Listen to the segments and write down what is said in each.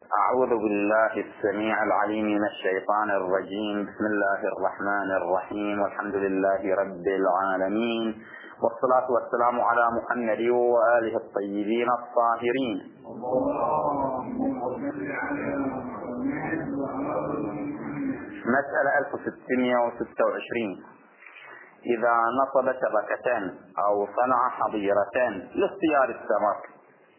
أعوذ بالله السميع العليم من الشيطان الرجيم. بسم الله الرحمن الرحيم، والحمد لله رب العالمين، والصلاة والسلام على محمد وآله الطيبين الطاهرين. مسألة 1626: إذا نصب شبكة أو صنع حظيرة لاصطياد السمك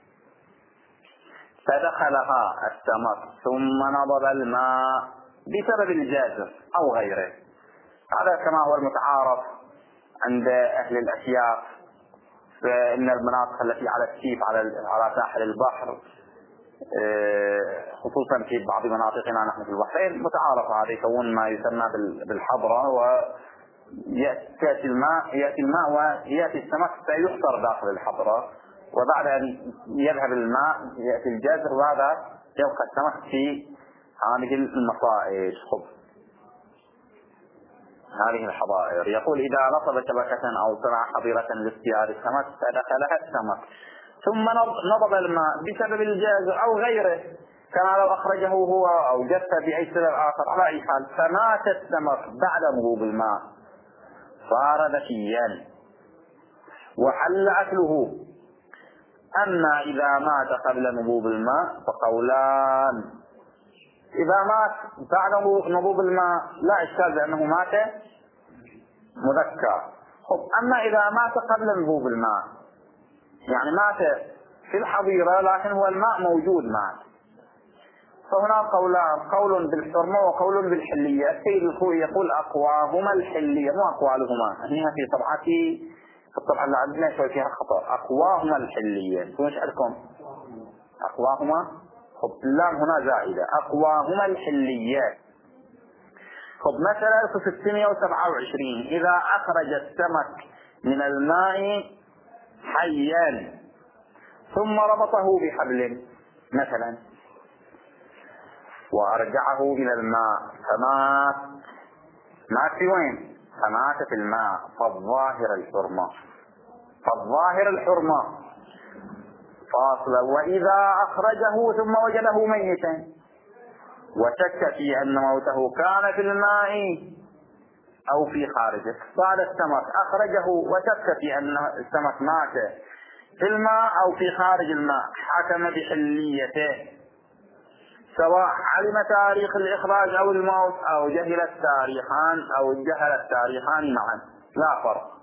فدخلها السمك ثم نضب الماء بسبب الجازر أو غيره، هذا كما هو المتعارف عند أهل الأشياء، فإن المناطق التي على الشيف على ساحل البحر، خصوصا في بعض مناطقنا نحن في البحرين، متعارف هذا يكون ما يسمى بالحضرة، ويأتي الماء ويأتي السمك فيحصر داخل الحضرة، وبعد أن يذهب الماء يأتي الجزر، وهذا يبقى السمك في هذه المصائد. هذه الحظائر. يقول: إذا نصب شبكة أو صنع حظيرة لاصطياد السمك فدخلها السمك ثم نضب الماء بسبب الجازر أو غيره، كما لو أخرجه هو أو جف بأي سبب آخر، على أي حال فمات السمك بعد نضوب الماء صار ذكيا وحل أكله. أما إذا مات قبل نضوب الماء فقولان: إذا مات بعد نضوب الماء لا إشكال بأنه مات مذكر. أما إذا مات قبل نضوب الماء، يعني مات في الحظيرة لكن هو الماء موجود مات، فهنا قولان: قول بالحرمة وقول بالحلية. السيد الخوئي يقول: أقواهما الحلية، مو أقوالهما، هنا في طبعتي الطبعة اللي عندنا شوي فيها خطأ، أقواهما الحلية. شو نشألكم؟ أقواهما، اللام هنا زائدة، أقواهما الحلية. مثلا 627: إذا أخرج السمك من الماء حيا ثم ربطه بحبل مثلا وأرجعه إلى الماء فمات، مات في وين؟ فمات في الماء، فالظاهر الحرمة فاصلا. وإذا أخرجه ثم وجده ميتا وشك في أن موته كان في الماء أو في خارجه، صاد السمك أخرجه وشك في أن السمك مات في الماء أو في خارج الماء، حكم بحليته، سواء علم تاريخ الإخراج أو الموت أو جهل التاريخان معا، لا فرق.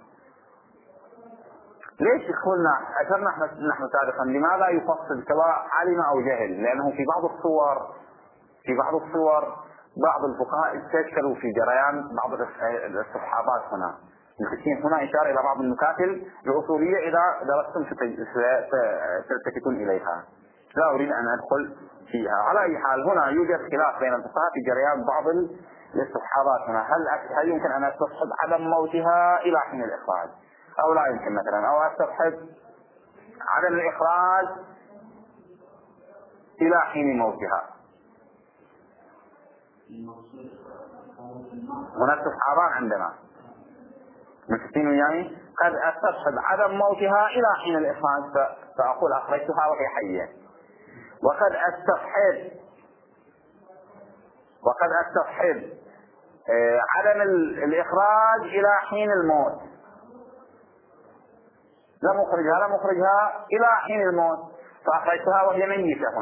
ليش قلنا أشرنا نحن سابقا لماذا يفصل سواء علم أو جهل؟ لأنه في بعض الصور بعض الفقهاء استشكلوا في جريان بعض الصحابات. هنا إشارة إلى بعض النكات الأصولية إذا درستم ستلتفتون إليها، لا أريد أن أدخل فيها. على أي حال هنا يوجد خلاف بين الفقهاء في جريان بعض الصحابات. هنا هل يمكن أن أستصحب عدم موتها إلى حين الإخراج أو لا يمكن مثلا، أو أستصحب عدم الإخراج إلى حين موتها؟ هناك صحابان عندنا متفقين وياي، قد أستصحب عدم موتها إلى حين الإخراج فأقول أخرجتها وهي حية، وقد أستصحب عدم الإخراج إلى حين الموت، لم أخرجها إلى حين الموت فأخرجتها وهي ميتة.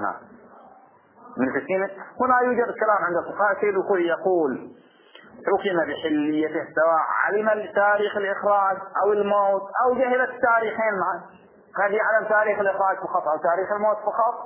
هنا يوجد كلام عند الفقهاء. سيد الخوئي يقول: حكم بحليته سواء علم تاريخ الإخراج أو الموت أو جهل التاريخين معا، قد يعلم تاريخ الإخراج فقط أو تاريخ الموت فقط،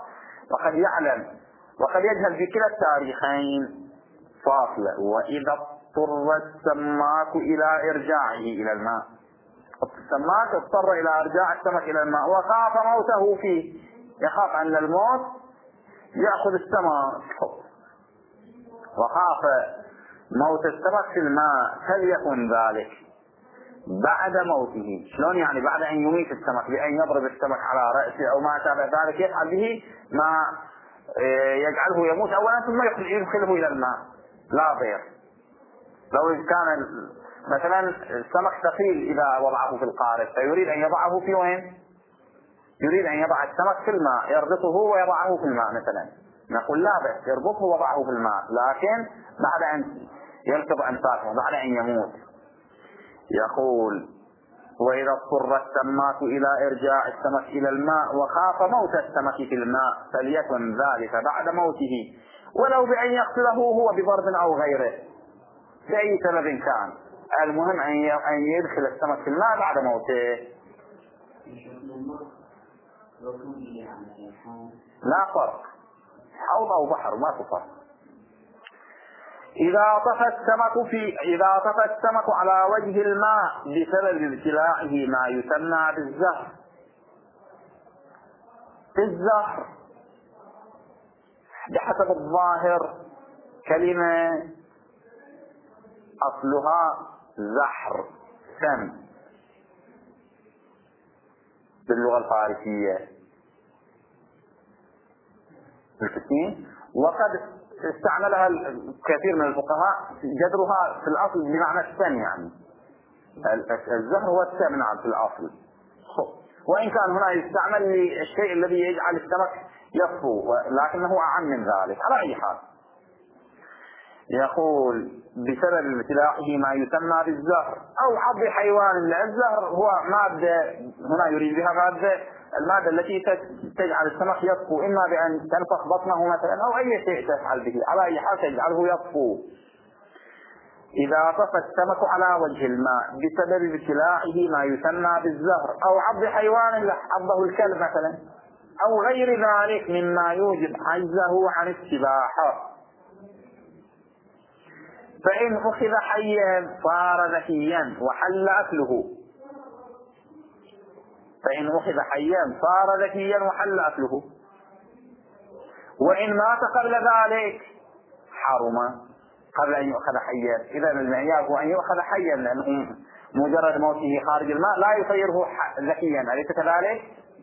وقد يجهل بكلا التاريخين فاصلة. وإذا اضطر السماك إلى إرجاعه إلى الماء، السماك اضطر إلى إرجاع السمك إلى الماء وخاف موته فيه، يخاف أن الموت يأخذ السمك، وخاف موت السمك في الماء، فليكن ذلك بعد موته. شلون يعني؟ بعد أن يميت السمك بأن يضرب السمك على رأسه أو ما شابه ذلك، يفعل به ما يجعله يموت أولا ثم يدخله إلى الماء، لا ضير. لو كان مثلا السمك ثقيل إذا وضعه في القارب فيريد أن يضعه في وين؟ يريد أن يضع السمك في الماء، يربطه ويضعه في الماء مثلا، نقول لا بأس، اربطه وضعه في الماء، لكن بعد أن يلقط أنفاسه، بعد أن يموت. يقول: وإذا اضطر السماك إلى إرجاع السمك إلى الماء وخاف موت السمك في الماء فليكن ذلك بعد موته، ولو بأن يقتله هو بضرب أو غيره، بأي سبب كان، المهم أن يدخل السمك في الماء بعد موته. لا فرق، حوض أو بحر ما تفرق. إذا طفى السمك على وجه الماء بسبب ابتلاعه ما يسمى بالزهر. الزهر بحسب الظاهر كلمة أصلها زحر، سم باللغة الفارسية، وقد استعملها كثير من الفقهاء جذرها في الأصل بمعنى السم، يعني الزهر هو السم نعم في الأصل، وإن كان هنا يستعمل للشيء الذي يجعل السمك يصفو، لكنه أعم من ذلك. على أي حال، يقول بسبب ابتلاعه ما يسمى بالزهر أو حظ حيوان. الزهر هو مادة، هنا يريد بها مادة المادة التي تجعل السمك يصفو، إما بأن تنفخ بطنه مثلا أو أي شيء تفعل به، على أي حال تجعله يصفو. إذا طفى السمك على وجه الماء بسبب ابتلاعه ما يسمى بالزهر أو عض حيوان عضه الكلب مثلا أو غير ذلك مما يوجب عجزه عن السباحة، فإن أخذ حيا صار ذكيا وحل أكله. فإن أخذ حيا صار ذكيا وحل أكله، وإن مات قبل ذلك حرم قبل أن يؤخذ حيا. إذا المعيار هو أن يؤخذ حيا، لأنه مجرد موته خارج الماء لا يصيره ذكيا، أليس كذلك؟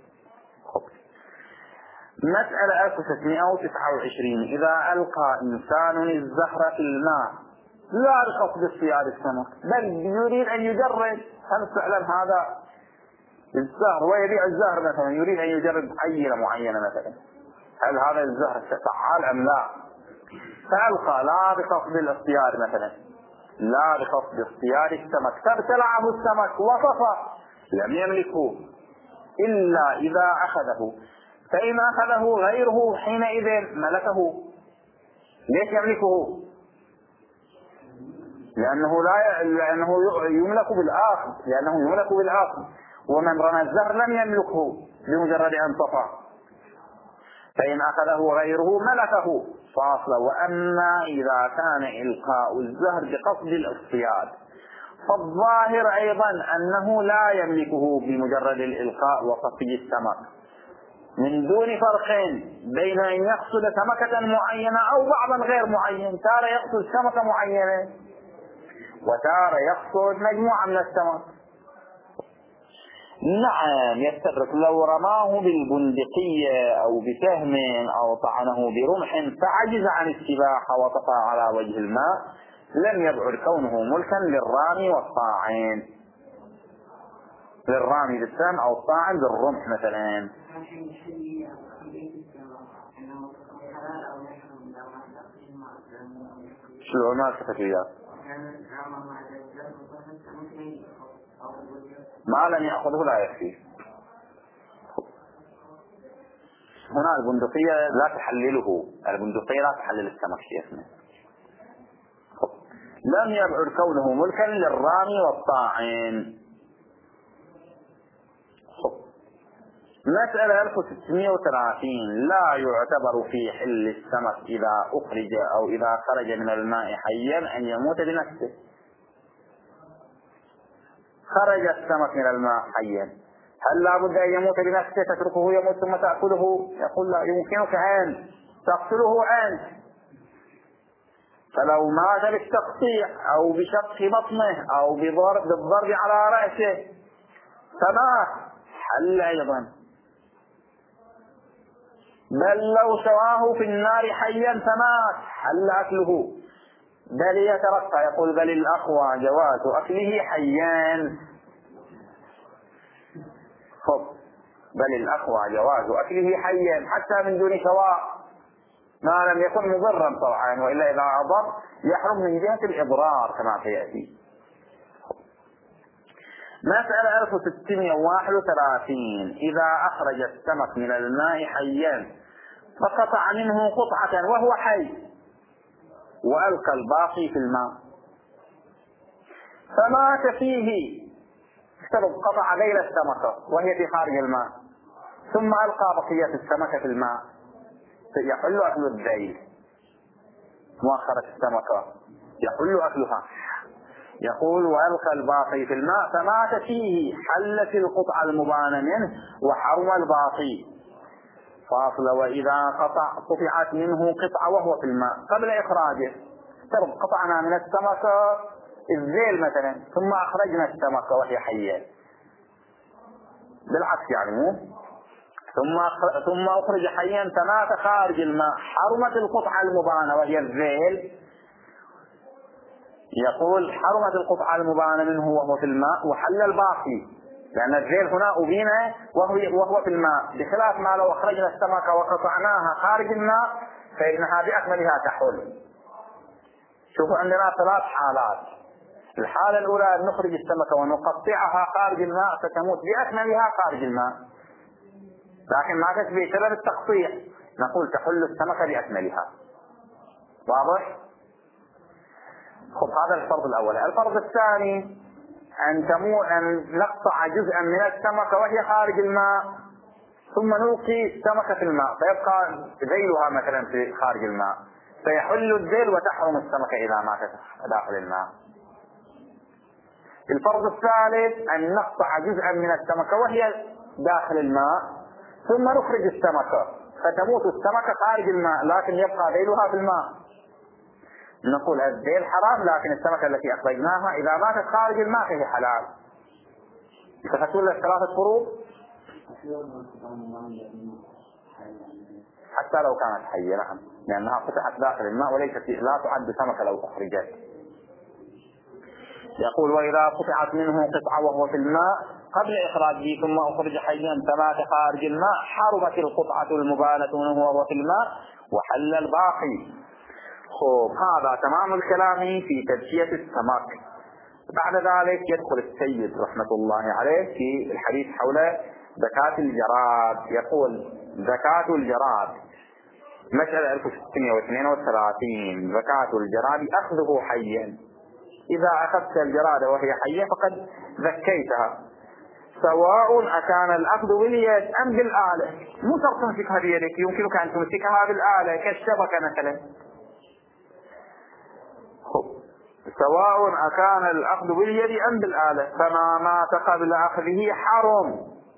مسألة 1629. إذا ألقى إنسان الزهر في الماء لا بقصد اصطياد السمك، بل يريد أن يجرب هل فعلا هذا الزهر، ويبيع الزهر مثلا، يريد أن يجرب عينة معينة مثلا، هل هذا الزهر فعال أم لا، فألقى لا بقصد الاصطياد مثلا، لا بقصد اصطياد السمك، فابتلعه السمك وطفى، لم يملكه إلا إذا أخذه، فإن أخذه غيره حينئذ ملكه. ليش يملكه؟ لأنه يملك بالآخر، ومن رمى الزهر لم يملكه بمجرد أن طفى، فإن أخذه غيره ملكه فاصل. وأما إذا كان إلقاء الزهر بقصد الاصطياد فالظاهر أيضا أنه لا يملكه بمجرد الإلقاء وصفي السمك، من دون فرق بين أن يقصد سمكة معينة أو بعضا غير معين، تارة يقصد سمكة معينة وتارة يقصد مجموعة من السمك. نعم يستغرق، لو رماه بالبندقية أو بسهم أو طعنه برمح فعجز عن السباحة وطفى على وجه الماء لم يبعد كونه ملكا للرامي والطاعن، للرامي بالسهم أو الطاعن بالرمح مثلا. شو ما الفتويات ما لم يأخذه لا يكفي. هنا البندقية لا تحلله، البندقية لا تحلل السمك شيخنا. لم يبعد كونه ملكا للرامي والطاعن. مسألة 1630. لا يعتبر في حل السمك إذا أخرج أو إذا خرج من الماء حيا أن يموت بنفسه. خرج السمك من الماء حيا، هل لا بد أن يموت بنفسه تتركه يموت ثم تأكله؟ يقول لا، يمكنك أن تقتله أنت، فلو مات بالتقطيع أو بشق بطنه أو بالضرب على رأسه فمات حل أيضا. بل لو شواه في النار حيا فمات حل أكله، بل يترقى. يقول بل الأقوى جواز أكله حيا. بل الأقوى جواز أكله حيا حتى من دون شواء، ما لم يكن مضرا طبعا، وإلا إذا أضر يحرم من جهة الإضرار كما سيأتي. مسألة 1631. إذا أخرج السمك من الماء حيا فقطع منه قطعة وهو حي وألقى الباقي في الماء فمات فيه، افترض قطع ذيل السمكة وهي في خارج الماء ثم ألقى بقية السمكة في الماء، يحل أكل الذيل مؤخرة السمكة يحل أكلها. يقول وألقى الباقي في الماء فمات فيه، حلت القطعة المبانة منه وحرم الباقي. فاصل. وإذا قطعت منه قطعة وهو في الماء قبل إخراجه، افترض قطعنا من السمكة الذيل مثلا ثم أخرجنا السمكة وهي حية، بالعكس يعني مو، ثم أخرج حيا فمات خارج الماء، حرمت القطعة المبانة وهي الذيل. يقول حرمت القطعة المبانة منه وهو في الماء وحل الباقي، لأن الذيل هنا أبين وهو في الماء، بخلاف ما لو أخرجنا السمكة وقطعناها خارج الماء فإنها بأكملها تحل. شوفوا عندنا 3 حالات. الحالة الأولى أن نخرج السمكة ونقطعها خارج الماء فتموت بأكملها خارج الماء، لكن ما تشبه سبب التقطيع، نقول تحل السمكة بأكملها. واضح؟ خب هذا الفرض الأول. الفرض الثاني أن نقطع جزءا من السمكة وهي خارج الماء ثم نلقي السمكة في الماء فيبقى ذيلها مثلا في خارج الماء، فيحل الذيل وتحرم السمكة إذا ماتت داخل الماء. الفرض الثالث أن نقطع جزءا من السمكة وهي داخل الماء ثم نخرج السمكة فتموت السمكة خارج الماء لكن يبقى ذيلها في الماء، نقول الذيل حرام لكن السمكة التي أخرجناها إذا ماتت خارج الماء فهي حلال. تفهمون الثلاثة فروض حتى لو كانت حية، نعم، لأنها قطعت داخل الماء وليست لا تعد سمكة لو أخرجت. يقول وإذا قطعت منه قطعة وهو في الماء قبل إخراجه ثم أخرج حيا فمات خارج الماء حرمت القطعة المبانة منه وهو في الماء وحل الباقي. خب هذا تمام الكلام في تزكية السمك. بعد ذلك يدخل السيد رحمة الله عليه في الحديث حول زكاة الجراد. يقول زكاة الجراد مسألة 1632. زكاة الجراد أخذه حيا، إذا أخذت الجراد وهي حية فقد زكيتها، سواء أكان الأخذ باليد أم بالآلة. مو شرط تمسكها بيدك، يمكنك أن تمسكها بالآلة كالشبكة مثلا. سواء أكان الأخذ باليد أم بالآلة، فما مات قبل أخذه حرام،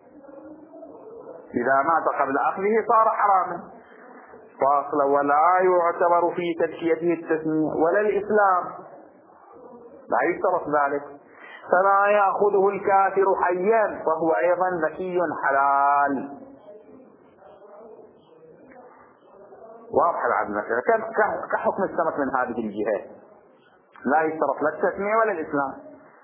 إذا مات قبل أخذه صار حراما. فاصل. ولا يعتبر في تزكيته التسمية ولا الإسلام، لا يشترط ذلك. فما يأخذه الكافر حيا فهو أيضا ذكي حلال. واضح بعد المسألة كحكم السمك من هذه الجهة، لا يشترط لا التسمية ولا الإسلام.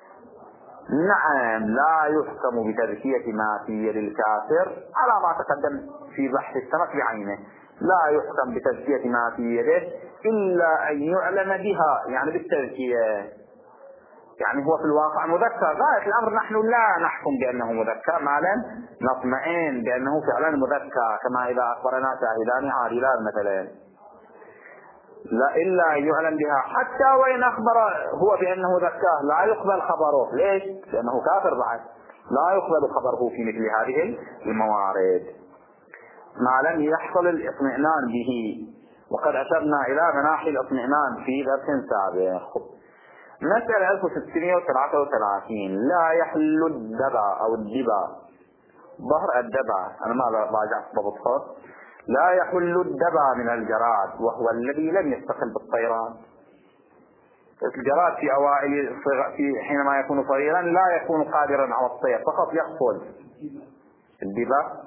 نعم لا يحكم بتزكية ما في يد الكافر على ما تقدم في بحث السمك بعينه، لا يحكم بتزكية ما في يده إلا أن يعلم بها، يعني بالتزكية، يعني هو في الواقع مذكر. غاية الأمر نحن لا نحكم بأنه مذكر ما لم نطمئن بأنه فعلا مذكر، كما إذا أخبرنا شاهدان عادلان مثلا، لا إلا أن يعلم بها. حتى وإن أخبر هو بأنه ذكاه لا يقبل خبره. ليش؟ لأنه كافر بعد، لا يقبل خبره في مثل هذه الموارد ما لم يحصل الاطمئنان به. وقد أشرنا إلى مناحي الاطمئنان في درس سابق. مسألة 1633. لا يحل الدبا أو الدبا، ظهر الدبا أنا ما راجعت ضبطها. لا يحل الدبا من الجراد وهو الذي لم يستقل بالطيران. الجراد في أوائل حينما يكون صغيرا لا يكون قادرا على الطير، فقط يقفل. الدبا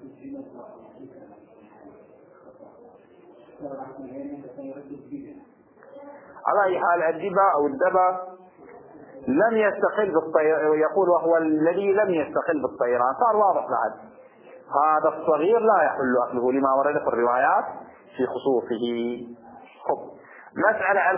على أي حال الدبا أو الدبا لم يستقل بالطيران، يقول وهو الذي لم يستقل بالطيران، صار واضح بعد. هذا الصغير لا يحل أكله لما ورد في الروايات في خصوصه. مسألة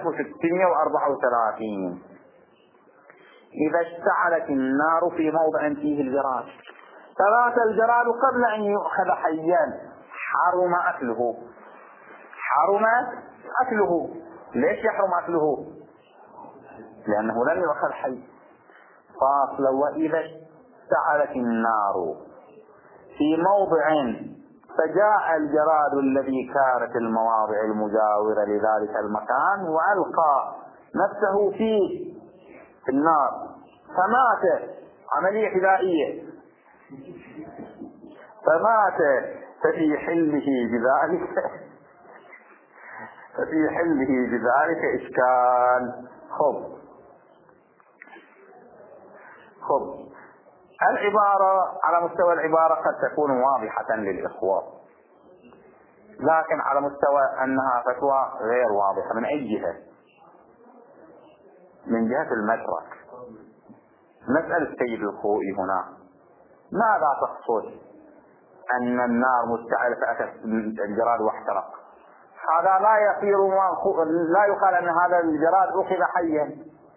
1634. إذا اشتعلت النار في موضع فيه الجراد، فمات الجراد قبل أن يؤخذ حيا، حرم أكله. حرم أكله. ليش يحرم أكله؟ لأنه لم يؤخذ حي. فاصل: وإذا اشتعلت النار في موضع فجاء الجراد الذي كانت المواضع المجاورة لذلك المكان وألقى نفسه في النار فمات، عملية فدائية، فمات، ففي حله بذلك إشكال. خب العبارة على مستوى العبارة قد تكون واضحة للإخوة، لكن على مستوى أنها فتوى غير واضحة. من أي جهة؟ من جهة المدرك. مسألة سيد الخوئي هنا ماذا تقصد؟ أن النار مشتعلة فأتت الجراد واحترق. هذا لا يقال أن هذا الجراد أخذ حيا.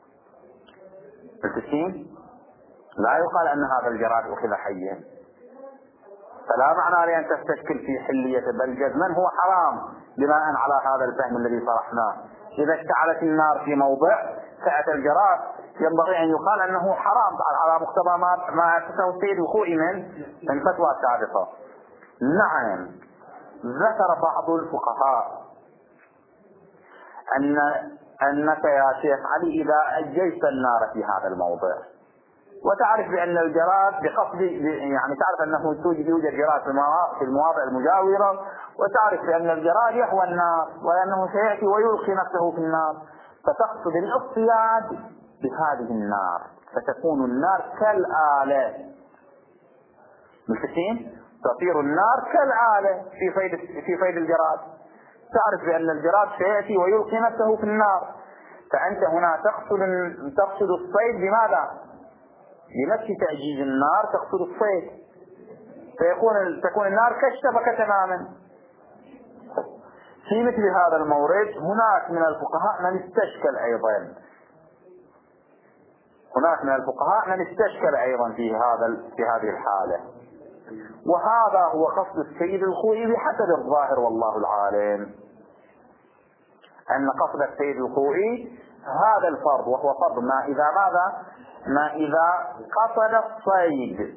لا يقال أن هذا الجراد أخذ حيا، فلا معنى لأن تستشكل في حلية، بل جزما هو حرام بناء على هذا الفهم الذي طرحناه. إذا اشتعلت النار في موضع فأتى الجراد ينبغي أن يقال أنه حرام على مقتضى ما أسسه السيد الخوئي من فتوى سابقة. نعم، ذكر بعض الفقهاء أنك يا شيخ علي إذا أجيت النار في هذا الموضع وتعرف بأن الجراد بقصد، يعني تعرف أنه يوجد جراد في المواضع المجاورة، وتعرف بأن الجراد يهوى النار وأنه سيأتي ويلقي نفسه في النار، فتقصد الاصطياد بهذه النار، فتكون النار كالآلة. متفقين؟ تصير النار كالآلة في صيد الجراد. تعرف بأن الجراد سيأتي ويلقي نفسه في النار، فأنت هنا تقصد الصيد بماذا؟ بنفس تأجيج النار تقصد الصيد، تكون النار كالشبكة تماما. في مثل هذا المورد هناك من الفقهاء من استشكل أيضا في هذه الحالة، وهذا هو قصد السيد الخوئي بحسب الظاهر والله العالم، أن قصد السيد الخوئي هذا الفرض، وهو فرض ما إذا قصد الصيد.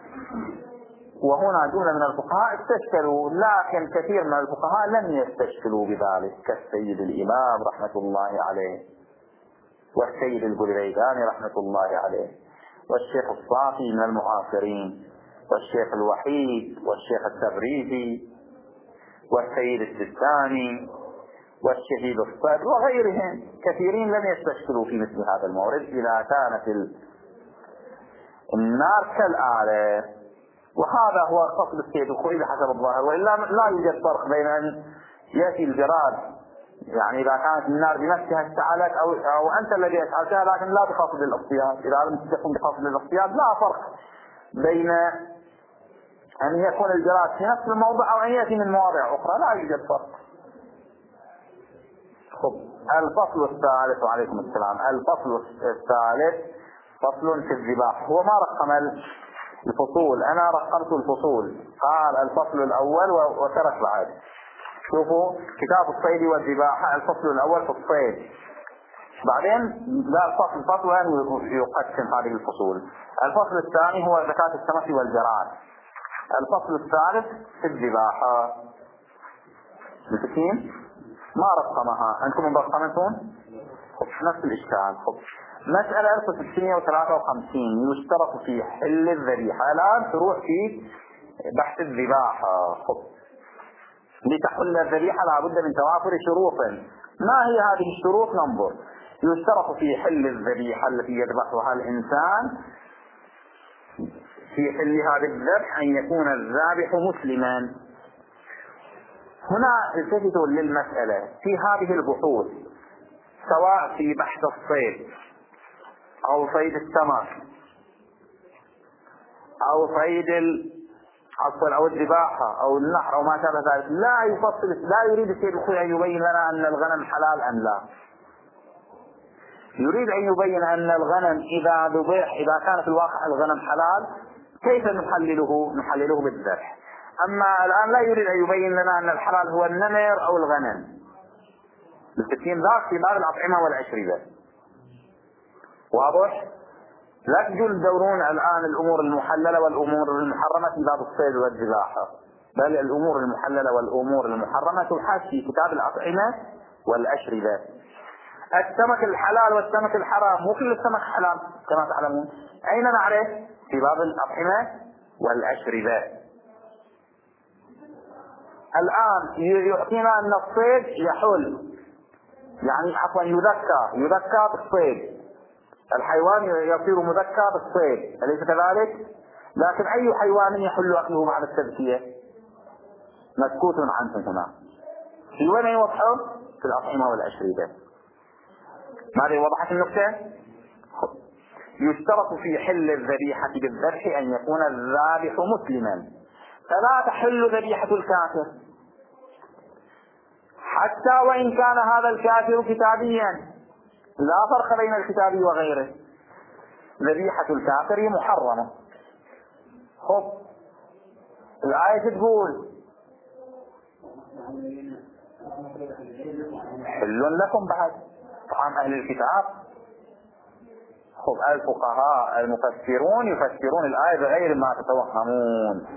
وهنا جملة من الفقهاء استشكلوا، لكن كثير من الفقهاء لم يستشكلوا بذلك، كالسيد الإمام رحمة الله عليه، والسيد البلغيثاني رحمة الله عليه، والشيخ الصافي من المعاصرين، والشيخ الوحيد، والشيخ التبريزي، والسيد السيستاني، والشهيد الصدر، وغيرهم كثيرين لم يستشكلوا في مثل هذا المورد إذا كانت النار كالآلة. وهذا هو قصد السيد الخوئي بحسب الظاهر، وإلا لا يوجد فرق بين أن يأتي الجراد، يعني إذا كانت النار بنفسها اشتعلت أو أنت الذي اشعلتها، لكن لا بقصد الاصطياد. إذا لم تكن بقصد الاصطياد لا فرق بين أن يكون الجراد في نفس الموضع أو أن يأتي من مواضع أخرى، لا يوجد فرق. الفصل الثالث، وعليكم السلام. الفصل الثالث فصل في الذباح. هو ما رقم الفصول، أنا رقمت الفصول. قال الفصل الأول وترك بعد. شوفوا كتاب الصيد والذباح، الفصل الأول في الصيد، بعدين لا الفصل يقسم هذه الفصول. الفصل الثاني هو زكاة السمك والجراد. الفصل الثالث في الذباح. مسكين ما رقمها، أنتم مرقمتون نفس الإشكال. مسألة 1653 يشترط في حل الذبيحة. الآن تروح في بحث الذباح. لتحل الذبيحة لابد من توافر شروط. ما هي هذه الشروط؟ ننظر. يشترط في حل الذبيحة التي يذبحها الإنسان، في حل هذا الذبح أن يكون الذابح مسلما. هنا التفتوا للمسألة في هذه البحوث، سواء في بحث الصيد أو صيد السمك أو صيد عفوا أو الذباحة أو النحر أو ما شابه ذلك، لا يفصل، لا يريد السيد الخوئي أن يبين لنا أن الغنم حلال أم لا، يريد أن يبين أن الغنم إذا ذبح، إذا كان في الواقع الغنم حلال كيف نحلله بالذبح. أما الآن لا يريد أن يبين لنا أن الحلال هو النمر أو الغنم، بالتكين ذاك في باب الأطعمة والأشربة. واضح؟ لا تجوا تدورون الآن الأمور المحللة والأمور المحرمة في باب الصيد والذباحة، بل الأمور المحللة والأمور المحرمة تبحث في كتاب الأطعمة والأشربة. السمك الحلال والسمك الحرام، مو كل السمك حلال كما تعلمون. أين نعرف؟ في باب الأطعمة والأشربة. الآن يعطينا أن الصيد يحل، يعني عفوا يذكى بالصيد، الحيوان يصير مذكى بالصيد، أليس كذلك؟ لكن أي حيوان يحل أكله بعد التذكية؟ مسكوت عنه هنا. في وين يوضحه؟ في الأطعمة والأشربة. ماذا وضحت النقطة؟ يشترط في حل الذبيحة بالذبح أن يكون الذابح مسلما، فلا تحل ذبيحة الكافر حتى وإن كان هذا الكافر كتابيا، لا فرق بين الكتابي وغيره، ذبيحة الكافر محرمة. خب الآية تقول حل لكم بعد طعام أهل الكتاب. خب الفقهاء المفسرون يفسرون الآية بغير ما تتوهمون.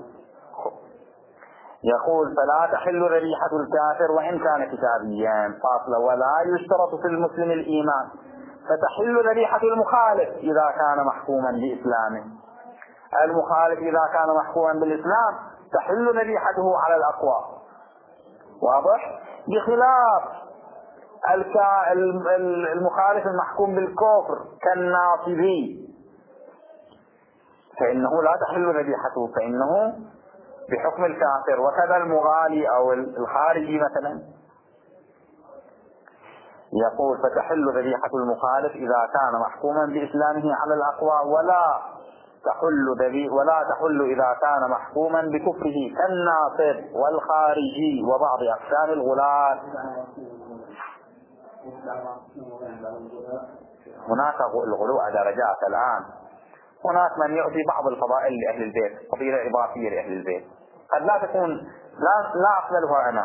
يقول فلا تحل ذبيحة الكافر وإن كان كتابيا فاصلة، ولا يشترط في المسلم الإيمان، فتحل ذبيحة المخالف إذا كان محكوما بإسلامه. المخالف إذا كان محكوما بالإسلام تحل ذبيحته على الأقوى. واضح؟ بخلاف المخالف المحكوم بالكفر كالناصبي فإنه لا تحل ذبيحته، فإنه بحكم الكافر. وكذا المغالي أو الخارجي مثلا. يقول فتحل ذبيحة المخالف إذا كان محكوما بإسلامه على الأقوى، ولا تحل إذا كان محكوما بكفره كالناصب والخارجي وبعض أقسام الغلاة. هناك الغلو درجات. الآن هناك من يعطي بعض الفضائل لأهل البيت، فضيلة إضافية لأهل البيت قد لا تكون لا أقبلها أنا.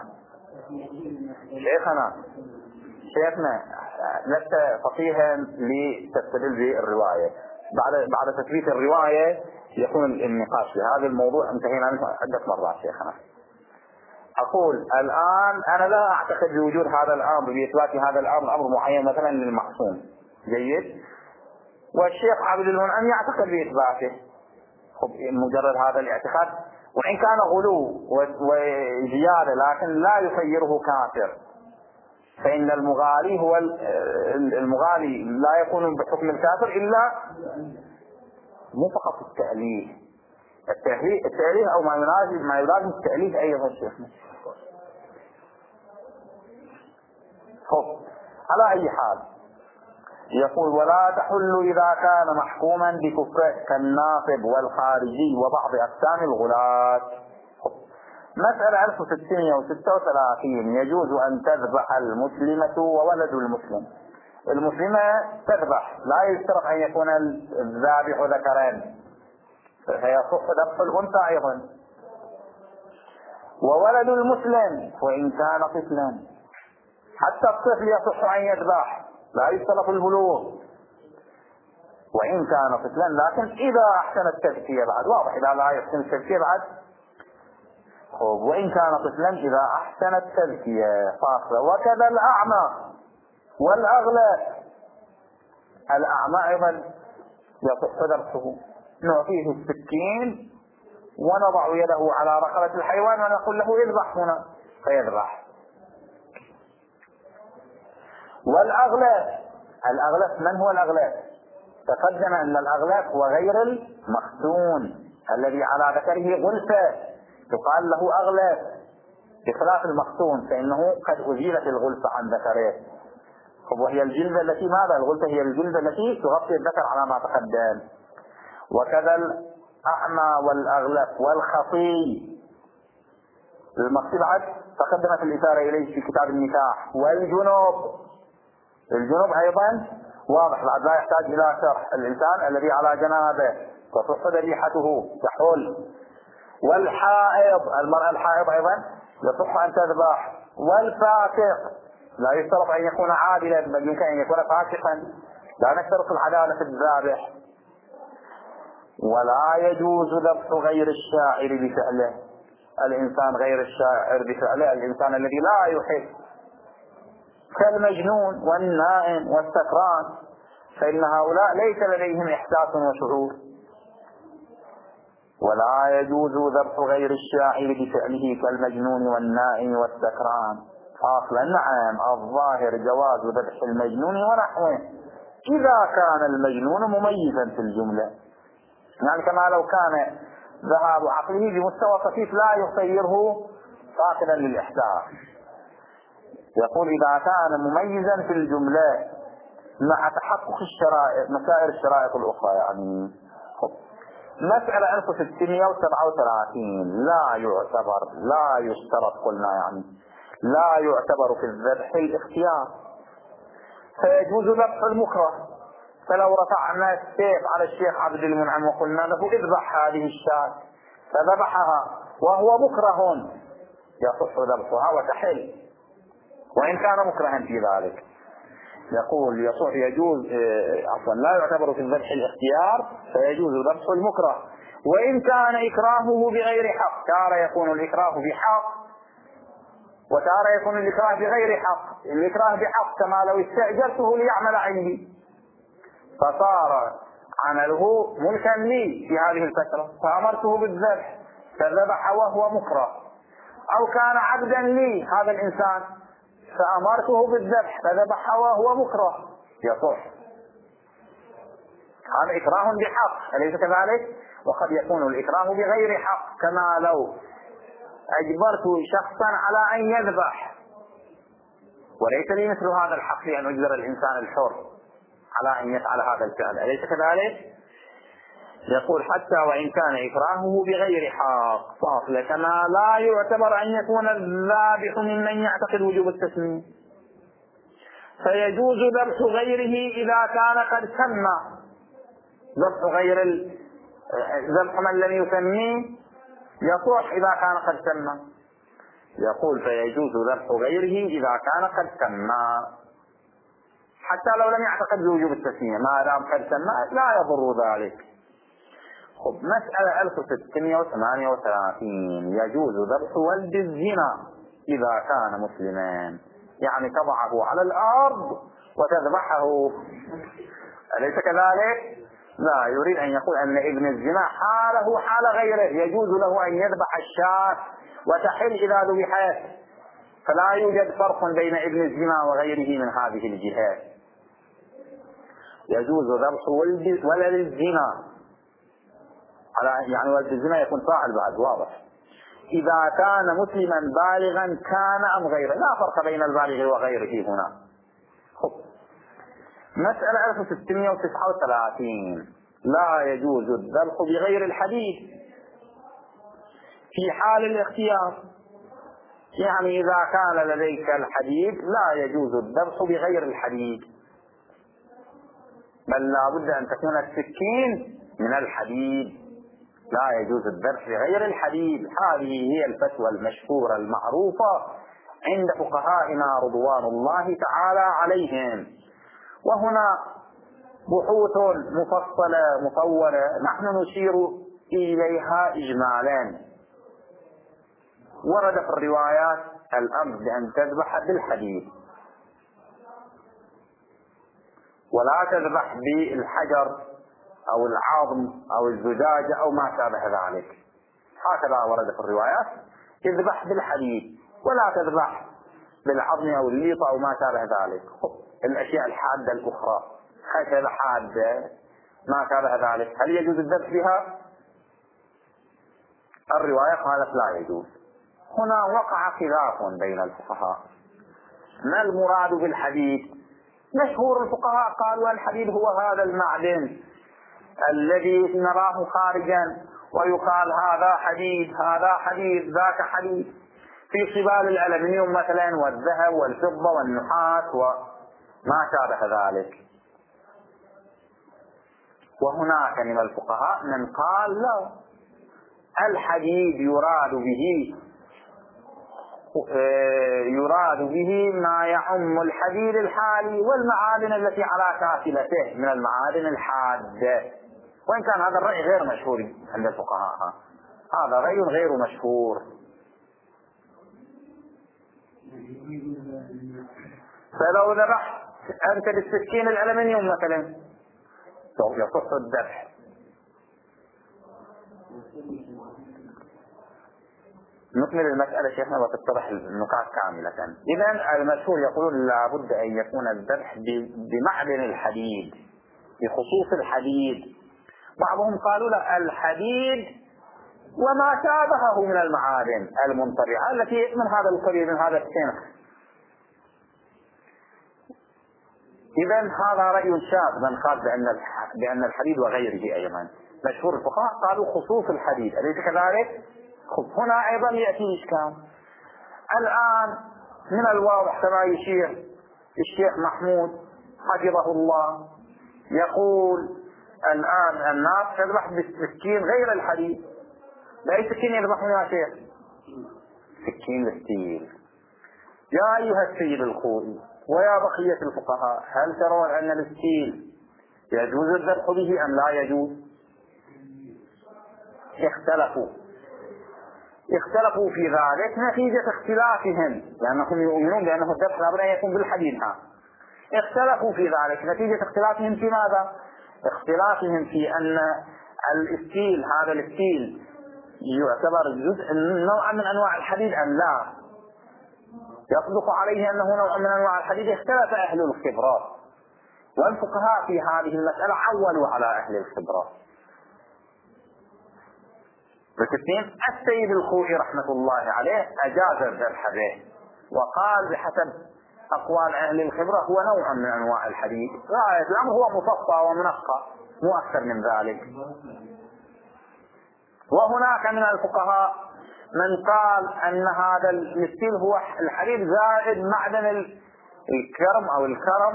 شيخنا لست فقيها لتستدل بالرواية. بعد تثبيت الرواية يكون النقاش في هذا الموضوع. انتهينا منه عدة مرات شيخنا. أقول الآن أنا لا أعتقد بوجود هذا الأمر، بإثبات هذا الأمر معين مثلا للمعصوم. جيد. والشيخ عابد المنعم يعتقد بإثباته. مجرد هذا الاعتقاد وإن كان غلو وزيادة لكن لا يصيره كافر، فإن المغالي هو المغالي لا يكون بحكم الكافر إلا مو فقط التأليه أو ما يلازم التأليه أيضا شيخنا. على أي حال يقول ولا تحل إذا كان محكوما بكفر كالناصب والخارجي وبعض أقسام الغلاة. مسألة 1636 يجوز أن تذبح المسلمة وولد المسلم. المسلمة تذبح، لا يشترط أن يكون الذابح ذكران، فيصح ذبح الأنثى أيضا. وولد المسلم وإن كان طفلا، حتى الطفل يصح أن يذبح، لا يشترط البلوغ وإن كان طفلا، لكن إذا أحسن التذكية بعد. واضح إذا لا يحسن التذكية بعد. وإن كان طفلا إذا أحسن التذكية فاصلة. وكذا الأعمى والأغلى. الأعمى أيضا يصح ذبحه، نعطيه السكين ونضع يده على رقبة الحيوان ونقول له اذبح هنا فيذبح. الأغلف من هو الأغلف؟ تقدم أن الأغلف هو غير المختون الذي على ذكره غلفة يقال له أغلف، بخلاف المختون فإنه قد أزيلت الغلفة عن ذكره. وهي الجلدة التي الغلفة هي الجلدة التي تغطي الذكر على ما تقدم. وكذا الأعمى والأغلف والخفي. المقصود بعد تقدمت الإشارة إليه في كتاب النكاح. والجنوب، الجنوب أيضا واضح بعد لا يحتاج إلى شرح. الإنسان الذي على جنابه تصح ذبيحته تحل. والحائض، المرأة الحائض أيضا يصح أن تذبح. والفاسق، لا يشترط أن يكون عادلا بل يمكن أن يكون فاسقا، لا نشترط العدالة في الذابح. ولا يجوز ذبح غير الشاعر بفعله، الإنسان غير الشاعر بفعله، الإنسان الذي لا يحب كالمجنون والنائم والسكران، فإن هؤلاء ليس لديهم إحساس وشعور. ولا يجوز ذبح غير الشاعر بفعله كالمجنون والنائم والسكران. أصلا نعم الظاهر جواز ذبح المجنون ونحوه إذا كان المجنون مميزا في الجملة، يعني كما لو كان ذهاب عقله بمستوى خفيف لا يصيره فاقدا للإحساس. يقول إذا كان مميزا في الجملة مع تحقق الشرائط، مسائل الشرائط الأخرى. يعني مسألة 1637 لا يعتبر، لا يشترط قلنا، يعني لا يعتبر في الذبح الاختيار، فيجوز ذبح المكره. فلو رفعنا السيف على الشيخ عبد المنعم وقلنا له اذبح هذه الشاة فذبحها وهو مكره يصح ذبحها وتحل وإن كان مكرها في ذلك. يقول يجوز عفوا لا يعتبر في الذبح الاختيار فيجوز ذبح المكره وإن كان إكراهه بغير حق. تارة يكون الإكراه بحق وتارة يكون الإكراه بغير حق. الإكراه بحق كما لو استأجرته ليعمل عندي فصار عمله ملكا لي في هذه الفترة فأمرته بالذبح فذبح وهو مكره، أو كان عبدا لي هذا الإنسان فأمرته بالذبح فذبح وهو مكره يصح. هذا إكراه بحق أليس كذلك؟ وقد يكون الإكراه بغير حق كما لو أجبرت شخصا على أن يذبح وليس لي مثل هذا الحق لأن أجبر الإنسان الحر على أن يفعل هذا الفعل أليس كذلك؟ يقول حتى وإن كان إكراهه بغير حق فاصل كما لا يعتبر أن يكون الذابح ممن يعتقد وجوب التسمية فيجوز ذبح غيره إذا كان قد سمى. ذبح غير ذبح من لم يسميه يصح إذا كان قد سمى. يقول فيجوز ذبح غيره إذا كان قد سمى حتى لو لم يعتقد بوجوب التسمية ما دام قد سمى لا يضر ذلك. مسألة 1638 يجوز ذبح ولد الزنا إذا كان مسلما، يعني تضعه على الأرض وتذبحه أليس كذلك؟ لا يريد أن يقول أن ابن الزنا حاله حال غيره يجوز له أن يذبح الشاة وتحل إذا ذبحت، فلا يوجد فرق بين ابن الزنا وغيره من هذه الجهات. يجوز ذبح ولد الزنا يعني ولد الزنا يكون فاعل بعد واضح إذا كان مسلما بالغا كان أم غيره، لا فرق بين البالغ وغيره هنا. مسألة 1639 لا يجوز الذبح بغير الحديد في حال الاختيار، يعني إذا كان لديك الحديد لا يجوز الذبح بغير الحديد بل لا بد أن تكون السكين من الحديد، لا يجوز الذبح بغير الحديد. هذه هي الفتوى المشهورة المعروفة عند فقهائنا رضوان الله تعالى عليهم. وهنا بحوث مفصلة مطولة نحن نشير إليها إجمالا. ورد في الروايات الأمر بأن تذبح بالحديد ولا تذبح بالحجر أو العظم أو الزجاجة أو ما شابه ذلك، هكذا ورد في الروايات تذبح بالحديد ولا تذبح بالعظم أو الليط أو ما شابه ذلك. الأشياء الحادة الأخرى خشبة حادة ما شابه ذلك هل يجوز الذبح بها؟ الرواية قالت لا يجوز. هنا وقع خلاف بين الفقهاء ما المراد بالحديد. مشهور الفقهاء قالوا الحديد هو هذا المعدن الذي نراه خارجا ويقال هذا حديد هذا حديد ذاك حديد، في صبال الألمنيوم مثلا والذهب والفضة والنحاس وما شابه ذلك. وهناك من الفقهاء من قال لا، الحديد يراد به ما يعم الحديد الحالي والمعادن التي على كافلته من المعادن الحادة، وإن كان هذا الرأي غير مشهور عند الفقهاء، هذا رأي غير مشهور. فلو ذبحت أنت بالسكين الألمنيوم مثلا يصح الذبح. نكمل المسألة شيخنا وتتضح النقاط كاملة. إذن المشهور يقولون لابد أن يكون الذبح بمعدن الحديد، بخصوص الحديد. بعضهم قالوا لا، الحديد وما شابهه من المعادن المنطبعة التي من هذا القبيل، من هذا السنخ. إذن هذا رأي شاذ من قال بأن الحديد وغيره أيضا. مشهور الفقهاء قالوا خصوص الحديد، أليس كذلك؟ هنا أيضا يأتي إشكال. الآن من الواضح كما يشير الشيخ محمود حفظه الله، يقول الآن الناس تذبح بالسكين غير الحديد. بأي سكين يذبحون يا شيخ؟ سكين الستيل. يا أيها السيد الخوئي ويا بقية الفقهاء، هل ترون أن الستيل يجوز الذبح به أم لا يجوز؟ اختلفوا في ذلك نتيجة اختلافهم، لأنهم يؤمنون بأنه الذبح لابد أن يكون بالحديد. اختلفوا في ذلك نتيجة اختلافهم في ماذا؟ اختلافهم في أن الستيل، هذا الستيل يعتبر جزء نوع من أنواع الحديد أم لا، يصدق عليه أنه نوع من أنواع الحديد. اختلف أهل الخبرة، والفقهاء في هذه المسألة عولوا على أهل الخبرة. السيد الخوئي رحمة الله عليه أجاز الذبح به، وقال بحسب أقوال أهل الخبرة هو نوع من أنواع الحديد، غاية الأمر هو مصفى ومنقى، مو أكثر من ذلك. وهناك من الفقهاء من قال أن هذا الستيل هو الحديد زائد معدن الكرم أو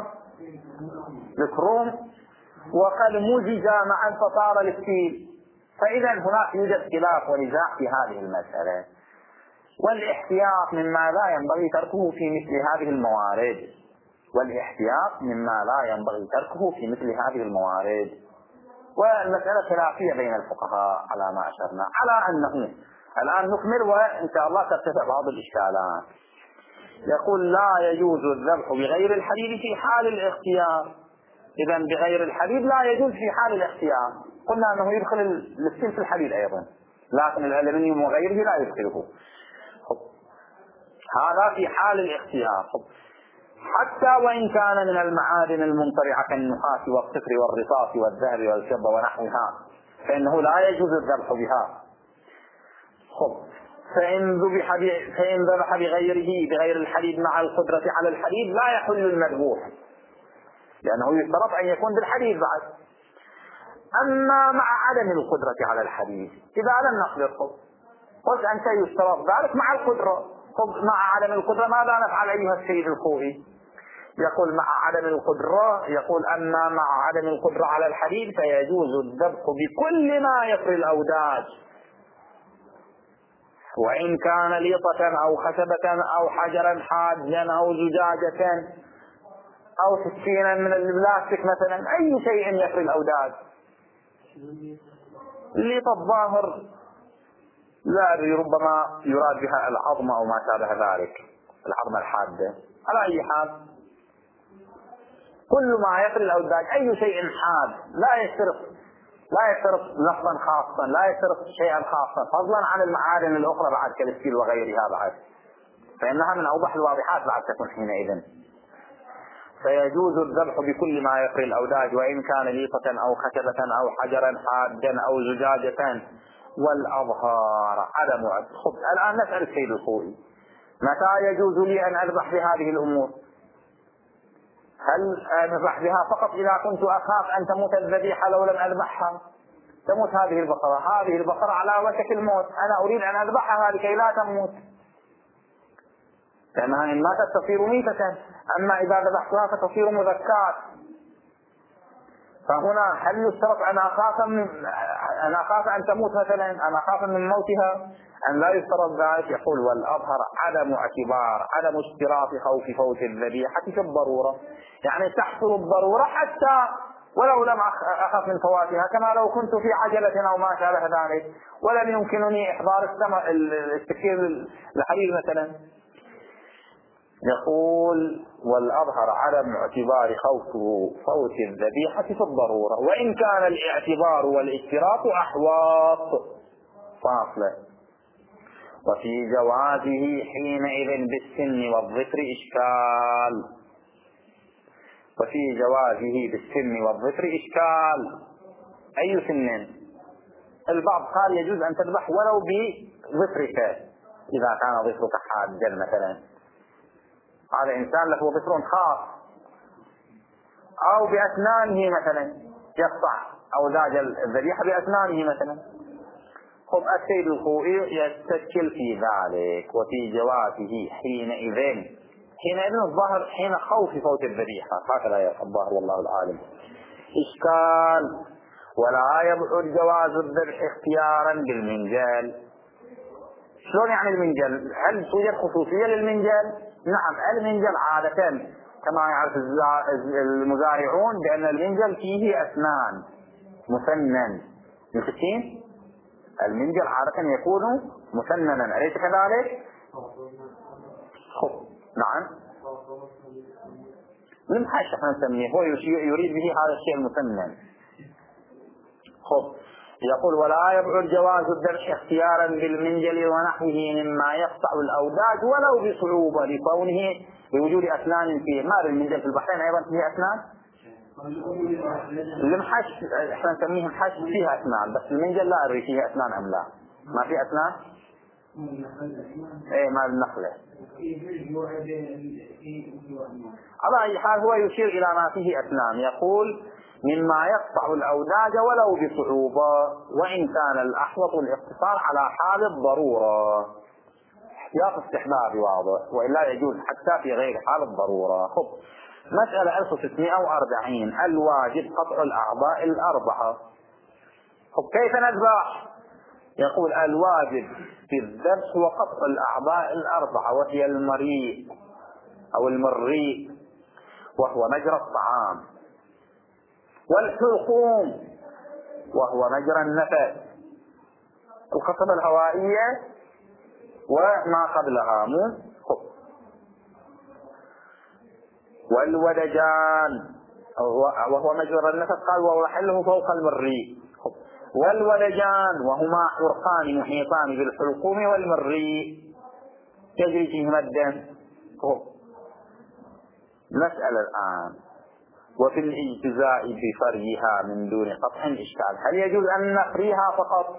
الكروم، وقد مزج معا فصار الستيل. فإذا هناك يوجد خلاف ونزاع في هذه المسألة، والاحتياط مما لا ينبغي تركه في مثل هذه الموارد. والمسألة خلافية بين الفقهاء على ما أشرنا، على أنه الآن نكمل وإن شاء الله ترتفع بعض الإشكالات. يقول لا يجوز الذبح بغير الحديد في حال الاختيار. إذا بغير الحديد لا يجوز في حال الاختيار. قلنا أنه يدخل الستيل في الحديد أيضا، لكن الألمنيوم وغيره لا يدخله. هذا في حال الاختيار. حتى وإن كان من المعادن المنطبعة كالنحاس والصفر والرصاص والذهب والفضة ونحوها، فإنه لا يجوز الذبح بها. فإن ذبح بغير الحديد مع القدرة على الحديد لا يحل المذبوح، لأنه يشترط أن يكون بالحديد بعد. أما مع عدم القدرة على الحديد، إذا لم نقدر قلت أنت يشترط ذلك مع القدرة. مع عدم القدرة ماذا نفعل أيها السيد الخوئي؟ يقول مع عدم القدرة، يقول أما مع عدم القدرة على الحديد فيجوز الذبح بكل ما يفري الأوداج، وإن كان ليطة أو خشبة أو حجرا حادا أو زجاجة أو سكينا من البلاستيك مثلا، أي شيء يفري الأوداج. الليطة الظاهر لا ربما يراد بها العظم أو ما شابه ذلك، العظم الحادة. على أي حال كل ما يفري الأوداج، أي شيء حاد لا يشترط لفظا خاصا، لا يشترط شيئا خاصا، فضلا عن المعادن الأخرى بعد كالستيل وغيرها بعد، فإنها من أوضح الواضحات بعد تكون حينئذ. فيجوز الذبح بكل ما يفري الأوداج وإن كان ليطة أو خشبة أو حجرا حادا أو زجاجة، والأظهار عدم خب. الآن نسأل السيد الخوئي، متى يجوز لي أن أذبح بهذه الأمور؟ هل أذبح بها فقط إذا كنت أخاف أن تموت الذبيحة لو لم أذبحها؟ تموت هذه البقرة على وشك الموت، أنا أريد أن أذبحها لكي لا تموت، لأنها إن ماتت تصير ميتة، أما إذا ذبحتها فتصير مذكاة. فهنا هل يشترط أنا أخاف أن تموت مثلا، أنا أخاف من موتها أن لا يشترط ذلك؟ يقول والأظهر عدم اشتراط خوف فوت الذبيحة في الضرورة، يعني تحصل الضرورة حتى ولو لم أخف من فواتها، كما لو كنت في عجلة أو ما شابه ذلك ولم يمكنني إحضار التكسير الحليب مثلا. يقول والأظهر عدم اعتبار فوت الذبيحة في الضرورة، وإن كان الاعتبار والاشتراط أحواط فاصلة. وفي جوازه حينئذ بالسن والظفر إشكال. أي سن؟ البعض قال يجوز أن تذبح ولو بظفرك، إذا كان ظفرك حادا مثلا، هذا إنسان له ظفر خاص، أو بأسنانه مثلا يقطع أوداج الذبيحة بأسنانه مثلا. خب السيد الخوئي يستشكل في ذلك. وفي جوازه حينئذ الظاهر حين خوف فوت الذبيحة، هكذا يا الظاهر والله العالم، إشكال. ولا يبعد جواز الذبح اختيارا بالمنجل. شلون يعني المنجل؟ هل توجد خصوصية للمنجل؟ نعم، المنجل عادة كما يعرف المزارعون بأن المنجل فيه أسنان مسنن، يمكن المنجل عادة يكون مسننا، أليس كذلك؟ نعم، المحش احنا نسميه، هو يريد به هذا الشيء المسنن. يقول ولا يبعد جواز الذبح اختيارا بالمنجل ونحوه مما يقطع الأوداج ولو بصعوبة لكونه بوجود أسنان فيه. ما المنجل في البحرين أيضا فيه أسنان؟ المحش احنا نسميه محش فيها أسنان، بس المنجل لا أدري فيه أسنان أم لا. ما فيه أسنان؟ ايه مال النخلة. على أي حال هو يشير إلى ما فيه أسنان. يقول مما يقطع الأوداج ولو بصعوبة، وإن كان الأحوط الاقتصار على حال الضرورة. احتياط استحبابي واضح، وإلا يجوز حتى في غير حال الضرورة. مسألة 1640 الواجب قطع الأعضاء الأربعة. كيف نذبح؟ يقول الواجب في الذبح هو قطع الأعضاء الأربعة، وهي المريء أو المريء وهو مجرى الطعام، والحلقوم وهو مجرى النفس، القصبة الهوائية وما قبلها والودجان وهو مجرى النفس، قال وهو حله فوق المريء، والولجان وهما حرقان محيطان بالحلقوم والمريء يجري فيهما الدم. نسأل الآن وفي الاجتزاء بفريها من دون قطع إشكال، هل يجوز أن نفريها فقط؟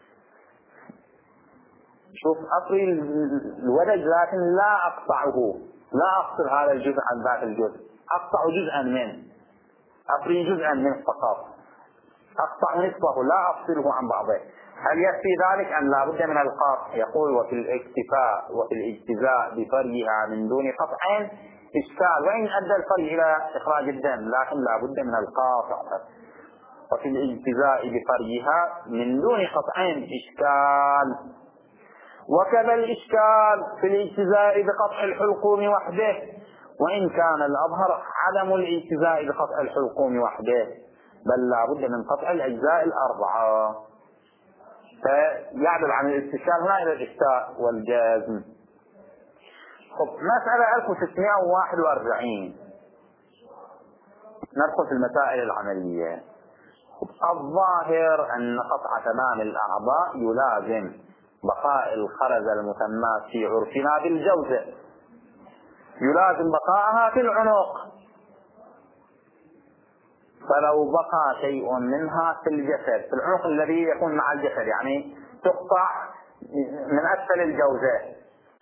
شوف أفري الودج لكن لا أقطعه، لا أفصل هذا الجزء عن ذات الجزء، أقطع جزءا منه، أفري جزءا منه فقط، أقطع نصفه لا أفصله عن بعضه. هل يكفي ذلك أم لا بد من القطع؟ يقول وفي الاكتفاء وفي الاجتزاء بفريها من دون قطع إشكال، وإن أدى الفري إلى إخراج الدم لكن لا بد من القاطع. وفي الاجتزاء بفريها من دون قطع إشكال. وكذا الإشكال في الاجتزاء بقطع الحلقوم وحده، وإن كان الأظهر عدم الاجتزاء بقطع الحلقوم وحده، بل لا بد من قطع الأجزاء الأربعة، فيعدل عن الاستشكال هنا إلى الإشتاء والجازم. مسألة 1641 ندخل في المسائل العملية. الظاهر أن قطع تمام الأعضاء يلازم بقاء الخرز المسمى في عرفنا بالجوزة، يلازم بقاءها في العنق، فلو بقى شيء منها في الجسد، في العنق الذي يكون مع الجسد، يعني تقطع من أسفل الجوزة،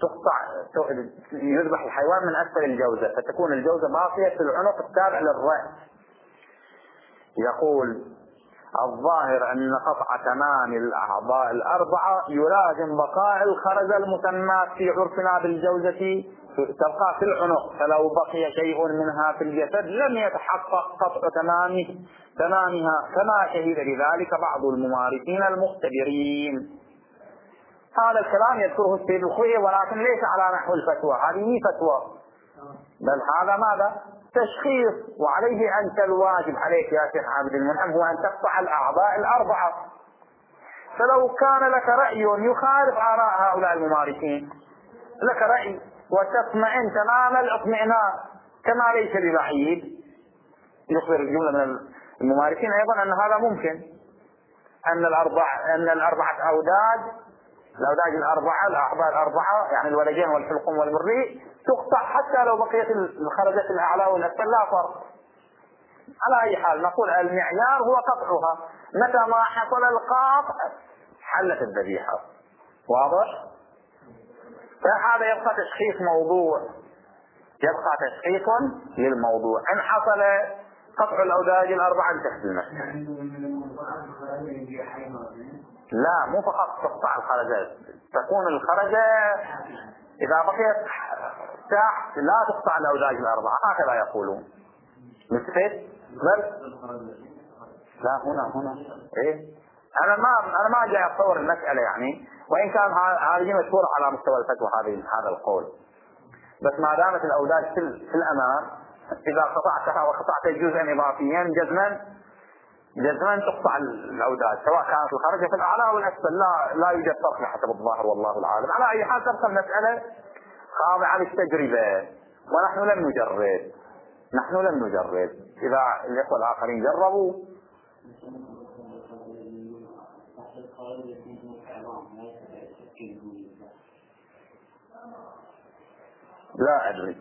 يذبح الحيوان من أسفل الجوزة، فتكون الجوزة باقية في العنق التابع للرأس. يقول الظاهر أن قطع تمام الأعضاء الأربعة يلازم بقاء الخرزة المسمى في عرفنا بالجوزة تبقى في العنق، فلو بقي شيء منها في الجسد لم يتحقق قطع تمامها، كما شهد بذلك بعض الممارسين المختبرين. هذا الكلام يذكره السيد الخوئي، ولكن ليس على نحو الفتوى، هذه فتوى، بل هذا ماذا؟ تشخيص. وعليه أنت الواجب عليك يا شيخ عابد المنعم هو أن تقطع الأعضاء الأربعة. فلو كان لك رأي يخالف آراء هؤلاء الممارسين، لك رأي وتطمئن تمام الاطمئنان، كما ليس ببعيد يخبر الجملة من الممارسين أيضا أن هذا ممكن، أن الأربعة الأوداج الأربعة، الأعضاء الأربعة يعني الولجين والحلقوم والمريء تقطع حتى لو بقيت الخرجة الأعلى والأسفل لا فرق. على أي حال نقول المعيار هو قطعها، متى ما حصل القاطع حلت الذبيحة. واضح؟ فهذا يبقى تشخيص موضوع، يبقى تشخيص للموضوع. إن حصل قطع الأوداج الأربعة تحت المسجد، لا مو فقط تقطع الخرجات، تكون الخرجة إذا بقيت تحت لا تقطع الأوداج الأربعة، هكذا يقولون. مثل لا هنا إيه، أنا ما جاي أتصور المسألة يعني، وإن كان هذه مشهورة على مستوى الفتوى هذا القول، بس ما دامت الأوداج في الأمام إذا قطعتها وقطعت جزءا إضافيا جزما تقطع الأوداج، سواء كانت الخرجة في الأعلى أو الأسفل، لا يوجد فرق حسب الظاهر والله العالم. على أي حال تبقى المسألة خاضعة للتجربة، ونحن لم نجرب. إذا الإخوة الآخرين جربوا لا أدري.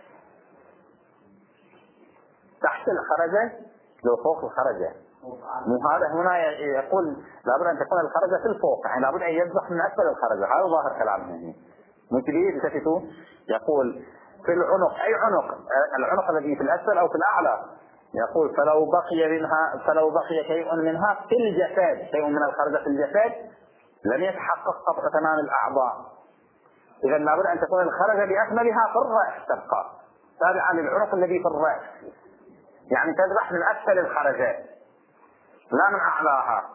تحت الخرجة لو فوق الخرجة، مو هذا هنا يقول لابد أن تكون الخرجة في الفوق، يعني لابد أن يذبح من أسفل الخرجة، هذا ظاهر كلامه هنا. مجرد تفتوا يقول في العنق، أي عنق؟ العنق الذي في الأسفل أو في الأعلى. يقول فلو بقي شيء منها في الجسد، شيء من الخرجة في الجسد لم يتحقق قطع تمام الأعضاء. إذا لابد أن تكون الخرجة بأكملها في الرأس تبقى تابعا للعنق الذي في الرأس، يعني تذبح من أسفل الخرجات لا من أعلاها.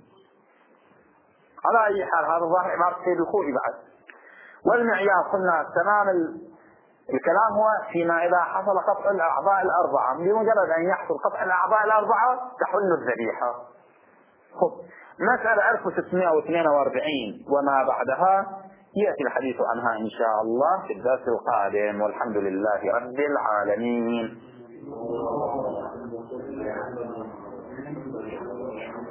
على أي حال هذا ظاهر عبارة السيد الخوئي بعد. والمعيار قلنا تمام الكلام هو فيما إذا حصل قطع الأعضاء الأربعة، بمجرد أن يحصل قطع الأعضاء الأربعة تحل الذبيحة. مسألة 1642 وما بعدها يأتي الحديث عنها إن شاء الله في الدرس القادم، والحمد لله رب العالمين.